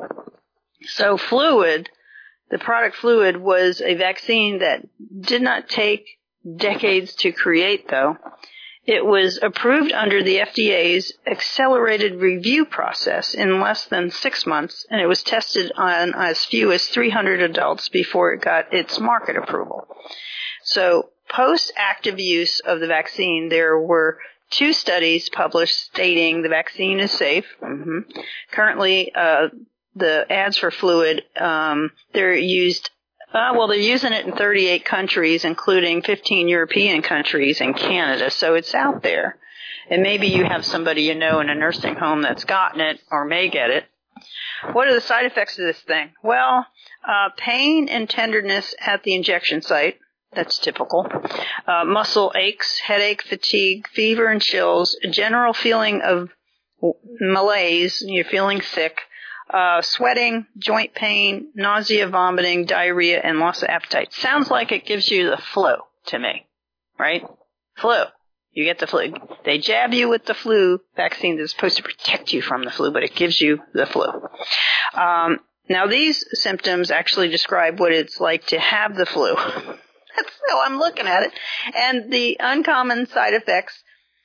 so fluid, the product fluid was a vaccine that did not take decades to create, though. It was approved under the F D A's accelerated review process in less than six months, and it was tested on as few as three hundred adults before it got its market approval. So, post-active use of the vaccine, there were two studies published stating the vaccine is safe. Mm-hmm. Currently, uh, the ads for fluid, um, they're used Uh, well, they're using it in thirty-eight countries, including fifteen European countries and Canada, so it's out there. And maybe you have somebody you know in a nursing home that's gotten it or may get it. What are the side effects of this thing? Well, uh, pain and tenderness at the injection site. That's typical. Uh, muscle aches, headache, fatigue, fever and chills, a general feeling of malaise, you're feeling sick. Uh, sweating, joint pain, nausea, vomiting, diarrhea, and loss of appetite. Sounds like it gives you the flu to me, right? Flu. You get the flu. They jab you with the flu vaccine that's supposed to protect you from the flu, but it gives you the flu. Um, now, these symptoms actually describe what it's like to have the flu. That's how I'm looking at it. And the uncommon side effects,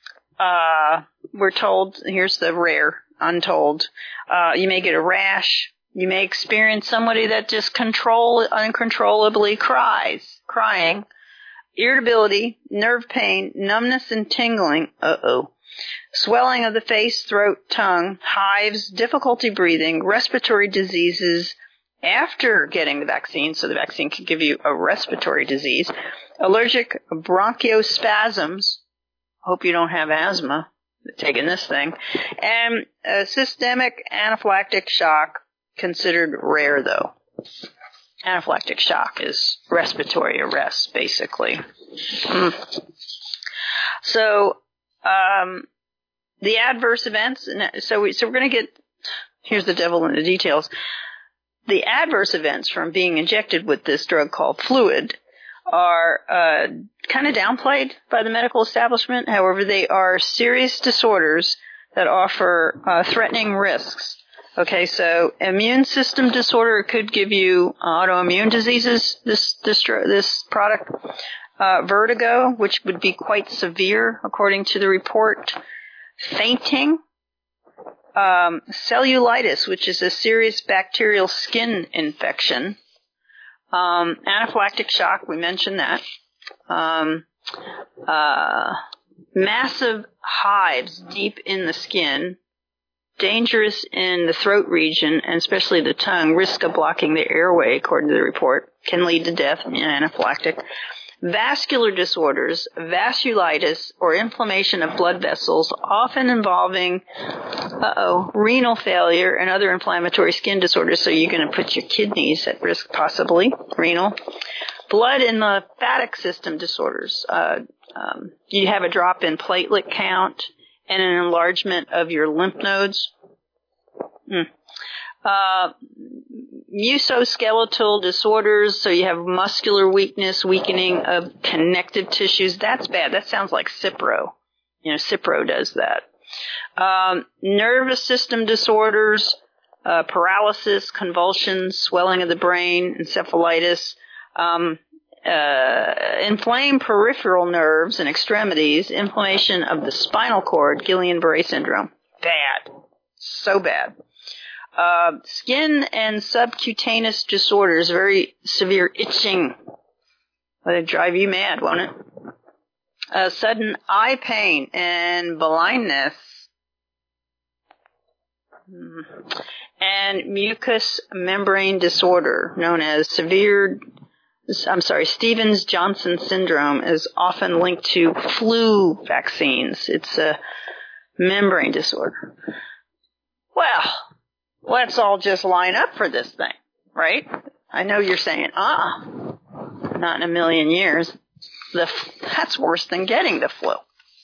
uh, we're told, here's the rare, untold. Uh, you may get a rash. You may experience somebody that just control uncontrollably cries, crying, irritability, nerve pain, numbness and tingling. Uh-oh. Swelling of the face, throat, tongue, hives, difficulty breathing, respiratory diseases after getting the vaccine, so the vaccine can give you a respiratory disease, allergic bronchospasms. Hope you don't have asthma taking this thing, and a systemic anaphylactic shock, considered rare though. Anaphylactic shock is respiratory arrest, basically. Mm. So, um, the adverse events, so, we, so we're going to get, here's the devil in the details. The adverse events from being injected with this drug called fluid are uh, kind of downplayed by the medical establishment. However, they are serious disorders that offer uh, threatening risks. Okay, so immune system disorder could give you autoimmune diseases, this this, this product. Uh, vertigo, which would be quite severe, according to the report. Fainting. Um, cellulitis, which is a serious bacterial skin infection. Um, anaphylactic shock, we mentioned that. Um, uh, massive hives deep in the skin, dangerous in the throat region, and especially the tongue. Risk of blocking the airway, according to the report, can lead to death, anaphylactic. Vascular disorders, vasculitis, or inflammation of blood vessels, often involving, uh-oh, renal failure and other inflammatory skin disorders. So you're going to put your kidneys at risk, possibly, renal. Blood and lymphatic system disorders. Uh, um, you have a drop in platelet count and an enlargement of your lymph nodes. Mm. Uh, musculoskeletal disorders, so you have muscular weakness, weakening of connective tissues. That's bad. That sounds like Cipro. You know, Cipro does that. Um, nervous system disorders, uh, paralysis, convulsions, swelling of the brain, encephalitis, um, uh, inflamed peripheral nerves and extremities, inflammation of the spinal cord, Guillain-Barré syndrome. Bad. So bad. Uh, skin and subcutaneous disorders, very severe itching. That'll drive you mad, won't it? Uh, sudden eye pain and blindness. And mucous membrane disorder, known as severe, I'm sorry, Stevens-Johnson syndrome, is often linked to flu vaccines. It's a membrane disorder. Well, let's all just line up for this thing, right? I know you're saying, ah, not in a million years. The that's worse than getting the flu.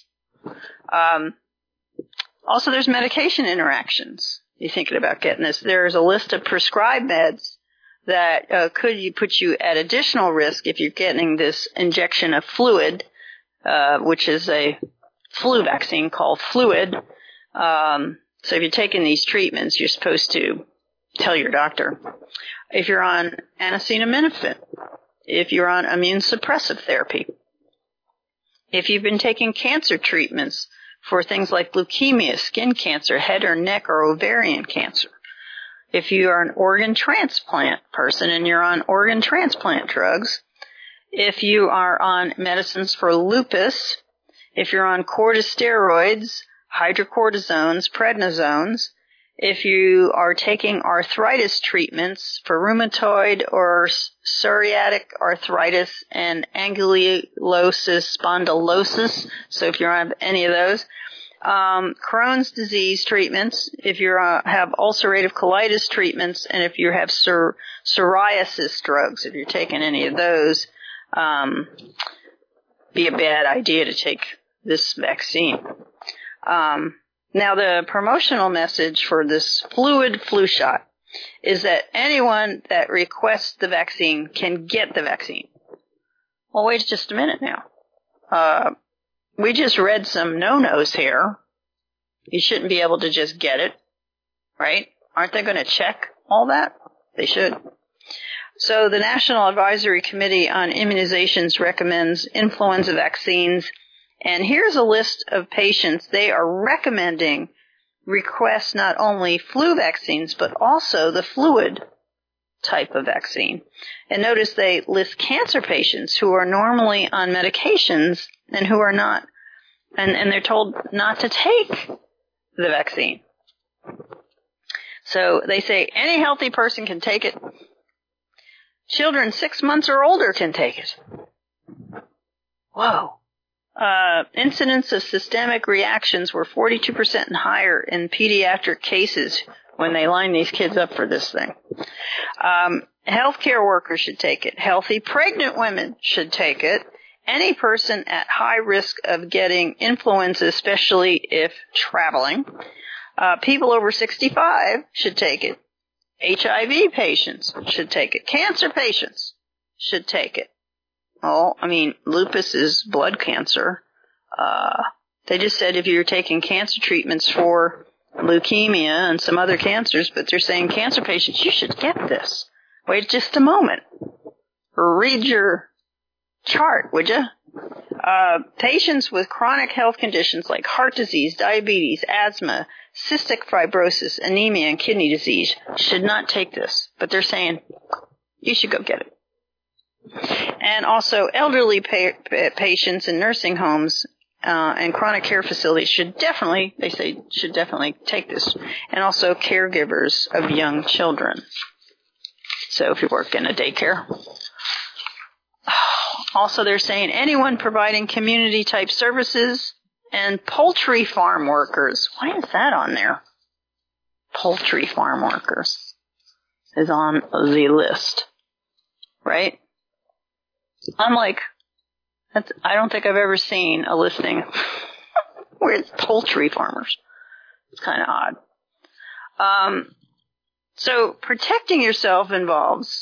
Um, also, there's medication interactions. You're thinking about getting this. There's a list of prescribed meds that uh, could you put you at additional risk if you're getting this injection of fluid, uh, which is a flu vaccine called Fluid. Um, So if you're taking these treatments, you're supposed to tell your doctor. If you're on acetaminophen, if you're on immune suppressive therapy, if you've been taking cancer treatments for things like leukemia, skin cancer, head or neck or ovarian cancer, if you are an organ transplant person and you're on organ transplant drugs, if you are on medicines for lupus, if you're on corticosteroids, hydrocortisones, prednisones, if you are taking arthritis treatments for rheumatoid or psoriatic arthritis and ankylosing spondylosis, so if you have any of those, um, Crohn's disease treatments, if you uh, have ulcerative colitis treatments, and if you have psor- psoriasis drugs, if you're taking any of those, um, be a bad idea to take this vaccine. Um, now, the promotional message for this fluid flu shot is that anyone that requests the vaccine can get the vaccine. Well, wait just a minute now. Uh, we just read some no-nos here. You shouldn't be able to just get it, right? Aren't they going to check all that? They should. So the National Advisory Committee on Immunizations recommends influenza vaccines. And here's a list of patients they are recommending request not only flu vaccines, but also the fluid type of vaccine. And notice they list cancer patients who are normally on medications and who are not. And, and they're told not to take the vaccine. So they say any healthy person can take it. Children six months or older can take it. Whoa. Uh, incidence of systemic reactions were forty-two percent and higher in pediatric cases when they line these kids up for this thing. Um, healthcare workers should take it. Healthy pregnant women should take it. Any person at high risk of getting influenza, especially if traveling. Uh, people over sixty-five should take it. H I V patients should take it. Cancer patients should take it. Oh, I mean, lupus is blood cancer. Uh, they just said if you're taking cancer treatments for leukemia and some other cancers, but they're saying cancer patients, you should get this. Wait just a moment. Read your chart, would you? Uh, patients with chronic health conditions like heart disease, diabetes, asthma, cystic fibrosis, anemia, and kidney disease should not take this. But they're saying you should go get it. And also elderly pa- pa- patients in nursing homes, uh, and chronic care facilities should definitely, they say, should definitely take this. And also caregivers of young children. So if you work in a daycare. Also, they're saying anyone providing community-type services and poultry farm workers. Why is that on there? Poultry farm workers is on the list, right? I'm like, that's, I don't think I've ever seen a listing where it's poultry farmers. It's kind of odd. Um, so protecting yourself involves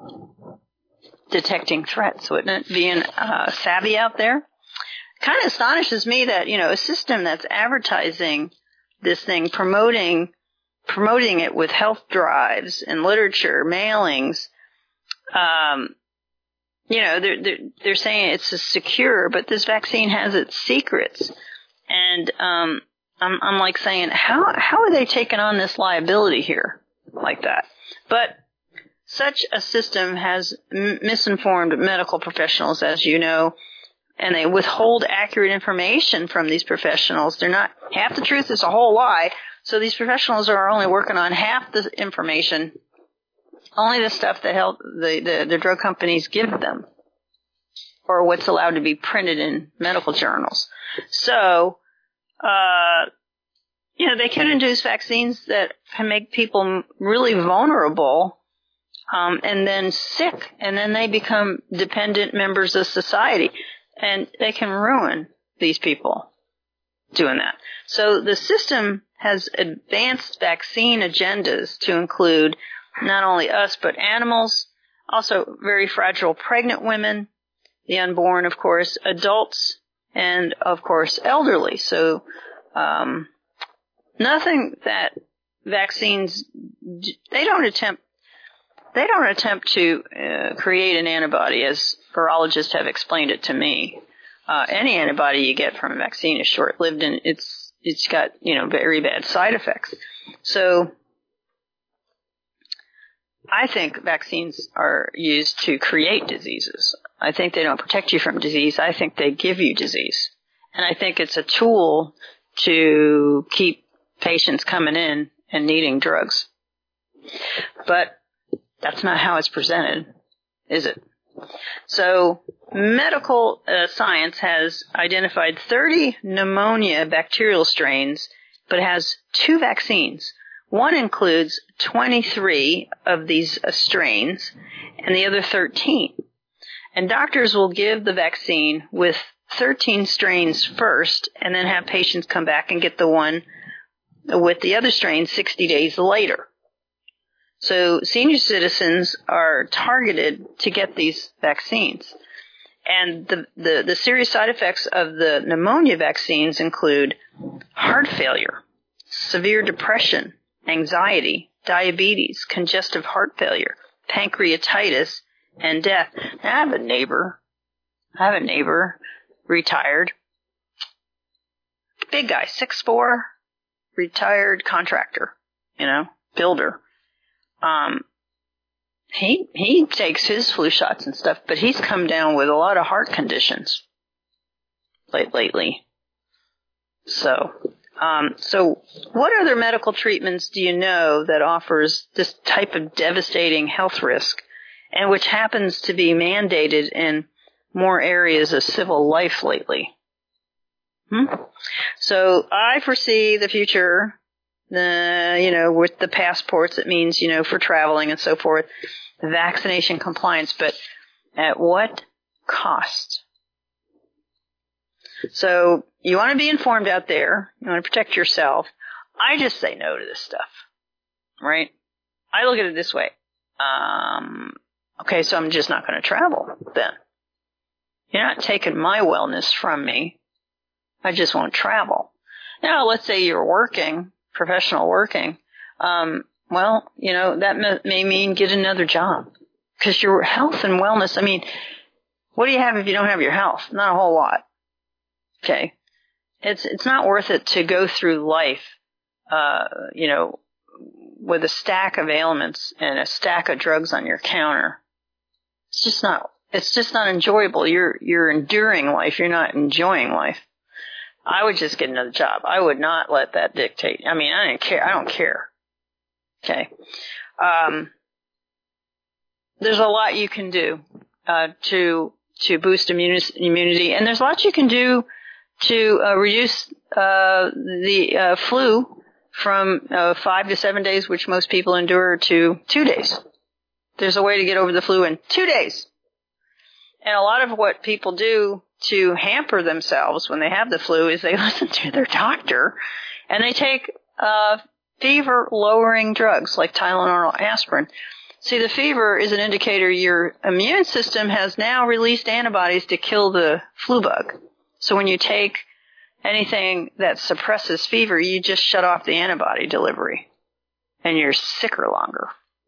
detecting threats, wouldn't it? Being uh, savvy out there. Kind of astonishes me that, you know, a system that's advertising this thing, promoting promoting it with health drives and literature, mailings, um, you know, they're, they're, they're saying it's secure, but this vaccine has its secrets. And um, I'm, I'm like saying, how how are they taking on this liability here like that? But such a system has m- misinformed medical professionals, as you know, and they withhold accurate information from these professionals. They're not, half the truth is a whole lie. So these professionals are only working on half the information, only the stuff that help the, the, the drug companies give them, or what's allowed to be printed in medical journals. So, uh, you know, they can induce vaccines that can make people really vulnerable, um, and then sick, and then they become dependent members of society, and they can ruin these people doing that. So the system has advanced vaccine agendas to include not only us, but animals, also very fragile pregnant women, the unborn, of course, adults, and, of course, elderly. So um, nothing that vaccines, they don't attempt, they don't attempt to uh, create an antibody, as virologists have explained it to me. Uh, any antibody you get from a vaccine is short-lived, and it's it's got, you know, very bad side effects. So I think vaccines are used to create diseases. I think they don't protect you from disease. I think they give you disease. And I think it's a tool to keep patients coming in and needing drugs. But that's not how it's presented, is it? So medical uh, science has identified thirty pneumonia bacterial strains, but has two vaccines. One includes twenty-three of these uh, strains, and the other thirteen. And doctors will give the vaccine with thirteen strains first, and then have patients come back and get the one with the other strain sixty days later. So senior citizens are targeted to get these vaccines. And the, the, the serious side effects of the pneumonia vaccines include heart failure, severe depression, anxiety, diabetes, congestive heart failure, pancreatitis, and death. I have a neighbor, I have a neighbor, retired, big guy, six foot four, retired contractor, you know, builder. Um, he, he takes his flu shots and stuff, but he's come down with a lot of heart conditions late, lately. So, um, so what other medical treatments do you know that offers this type of devastating health risk, and which happens to be mandated in more areas of civil life lately? Hmm? So I foresee the future. The, you know, with the passports, it means, you know, for traveling and so forth, vaccination compliance, but at what cost? So you want to be informed out there. You want to protect yourself. I just say no to this stuff, right? I look at it this way. Um, okay, so I'm just not going to travel then. You're not taking my wellness from me. I just won't travel. Now, let's say you're working, professional working, um, well, you know, that may, may mean get another job. Because your health and wellness, I mean, what do you have if you don't have your health? Not a whole lot. Okay. It's, it's not worth it to go through life, uh, you know, with a stack of ailments and a stack of drugs on your counter. It's just not, it's just not enjoyable. You're, you're enduring life. You're not enjoying life. I would just get another job. I would not let that dictate. I mean, I didn't care. I don't care. Okay. Um, there's a lot you can do uh, to to boost immuni- immunity, and there's a lot you can do to uh, reduce uh, the uh, flu from uh, five to seven days, which most people endure, to two days. There's a way to get over the flu in two days. And a lot of what people do to hamper themselves when they have the flu is they listen to their doctor and they take uh, fever-lowering drugs like Tylenol or aspirin. See, the fever is an indicator your immune system has now released antibodies to kill the flu bug. So when you take anything that suppresses fever, you just shut off the antibody delivery and you're sicker longer.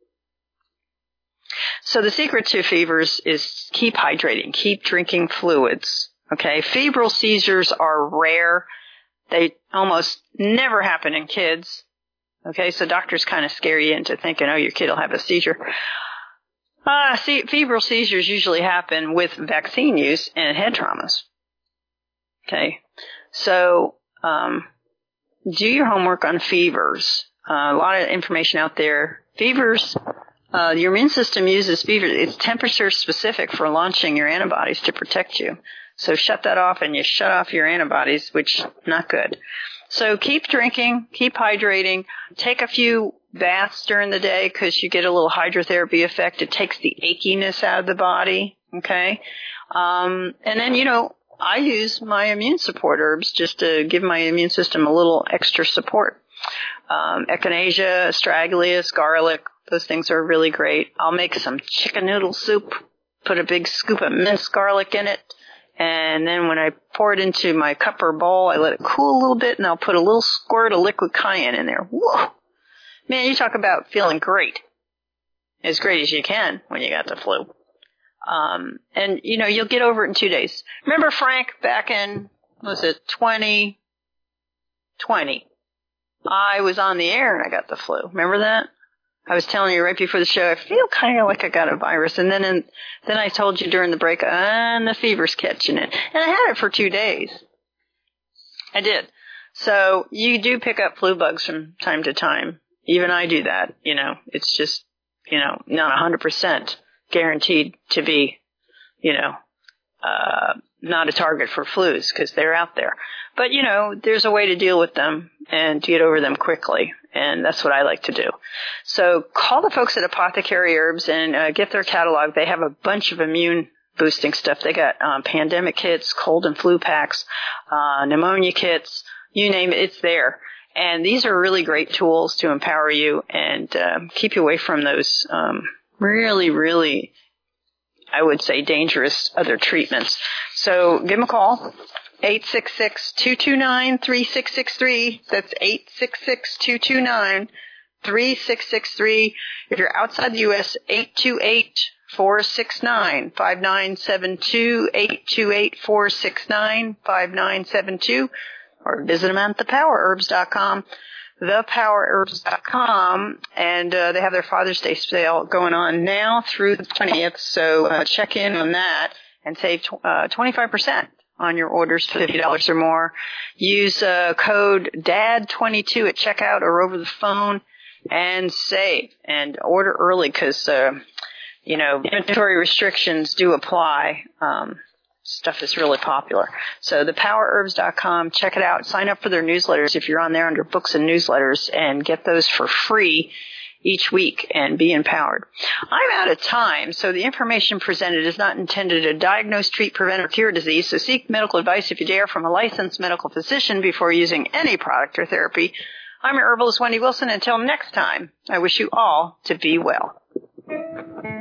So the secret to fevers is keep hydrating, keep drinking fluids. Okay, febrile seizures are rare. They almost never happen in kids. Okay, so doctors kind of scare you into thinking, oh, your kid will have a seizure. Uh, see, febrile seizures usually happen with vaccine use and head traumas. Okay, so um, do your homework on fevers. Uh, a lot of information out there. Fevers, uh, your immune system uses fever. It's temperature specific for launching your antibodies to protect you. So shut that off and you shut off your antibodies, which not good. So keep drinking, keep hydrating, take a few baths during the day because you get a little hydrotherapy effect. It takes the achiness out of the body, okay? Um, and then, you know, I use my immune support herbs just to give my immune system a little extra support. Um, echinacea, astragalus, garlic, those things are really great. I'll make some chicken noodle soup, put a big scoop of minced garlic in it. And then when I pour it into my cup or bowl, I let it cool a little bit, and I'll put a little squirt of liquid cayenne in there. Whoa! Man, you talk about feeling great. As great as you can when you got the flu. Um, and, you know, you'll get over it in two days. Remember Frank back in, what was it, twenty twenty? I was on the air and I got the flu. Remember that? I was telling you right before the show, I feel kind of like I got a virus. And then in, then I told you during the break, and the fever's catching it. And I had it for two days. I did. So you do pick up flu bugs from time to time. Even I do that. You know, it's just, you know, not one hundred percent guaranteed to be, you know, uh, not a target for flus because they're out there. But, you know, there's a way to deal with them and to get over them quickly. And that's what I like to do. So call the folks at Apothecary Herbs and uh, get their catalog. They have a bunch of immune boosting stuff. They got um, pandemic kits, cold and flu packs, uh, pneumonia kits, you name it, it's there. And these are really great tools to empower you and uh, keep you away from those um, really, really, I would say, dangerous other treatments. So give them a call. eight six six, two two nine, three six six three. That's eight six six, two two nine, three six six three. If you're outside the U S, eight two eight, four six nine, five nine seven two, eight two eight, four six nine, five nine seven two. Or visit them at the power herbs dot com, the power herbs dot com. And uh, they have their Father's Day sale going on now through the twentieth. So uh, check in on that and save tw- uh, twenty-five percent. On your orders, fifty dollars or more. Use uh, code D A D twenty-two at checkout or over the phone and save. And order early because, uh, you know, inventory restrictions do apply. Um, stuff is really popular. So the power herbs dot com, check it out. Sign up for their newsletters if you're on there under books and newsletters and get those for free each week and be empowered. I'm out of time, so the information presented is not intended to diagnose, treat, prevent, or cure disease, so seek medical advice if you dare from a licensed medical physician before using any product or therapy. I'm your herbalist, Wendy Wilson. Until next time, I wish you all to be well.